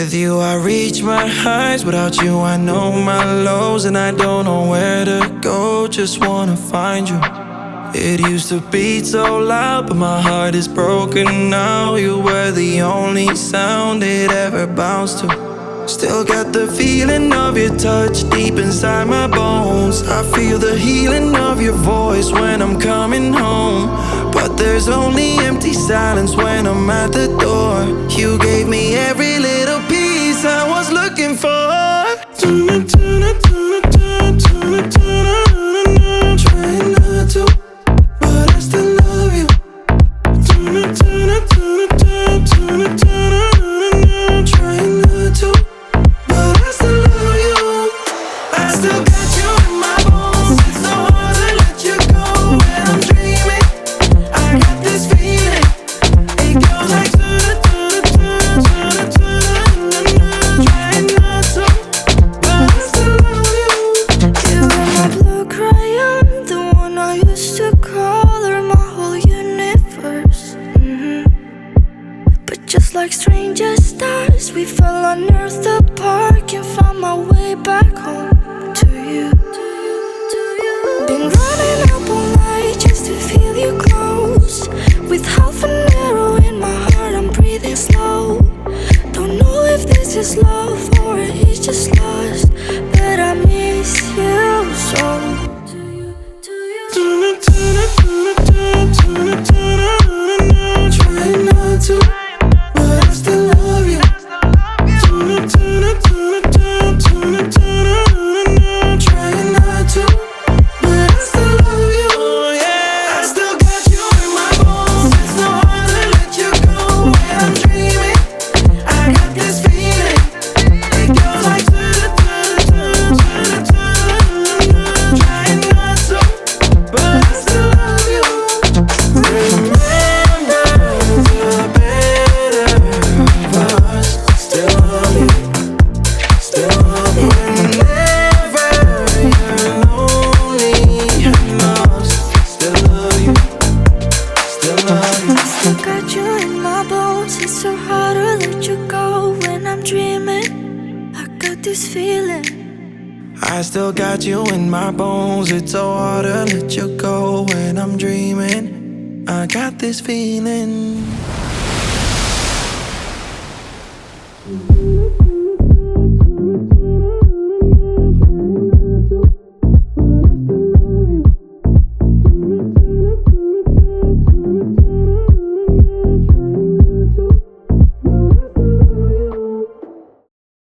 With you I reach my highs, without you I know my lows. And I don't know where to go, just wanna find you. It used to beat so loud, but my heart is broken now. You were the only sound it ever bounced to. Still got the feeling of your touch deep inside my bones. I feel the healing of your voice when I'm coming home. But there's only empty silence when I'm at the door. You gave me every little piece I was looking for. Trying not to, but I still love you. Trying not to, but I still love you. I still got you in my bones. It's so hard to let you go when I'm dreaming. I got this feeling. It goes like trying not to, but I still love you. You were my blue crayon, the one I used to color my whole universe. But just like stranger stars, we fell unearthed apart. Can't find my way back home to you. Been running up all night just to feel you close. With half an arrow in my heart, I'm breathing slow. Don't know if this is love or it's just lust, but I miss you so. Trying not to, but I still love you. Trying not to, but I still love you. Yeah, I still got you in my bones. It's so hard to let you go when I'm dreaming. I got this feeling. It goes like trying not to, but I still love you. Remember the better of us. Still love you. Still love you. Whenever you're lonely and lost, still love you. Still love you. I still got you in my bones. It's so hard to let you go when I'm dreaming. I got this feeling. I still got you in my bones. It's so hard to let you go when I'm dreaming. I got this feeling.